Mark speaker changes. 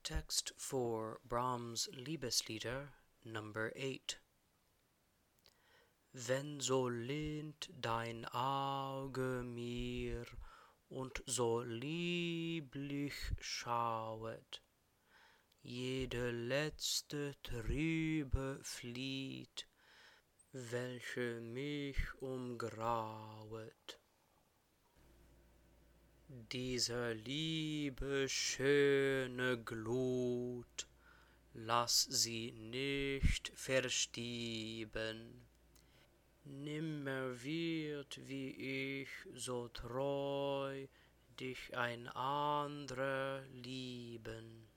Speaker 1: Text for Brahms' Liebeslieder Number 8. Wenn so lehnt dein Auge mir und so lieblich schauet, jede letzte Trübe flieht, welche mich umgrauet. Dieser Liebe schöne Glut, lass sie nicht verstieben. Nimmer wird wie ich so treu dich ein anderer lieben.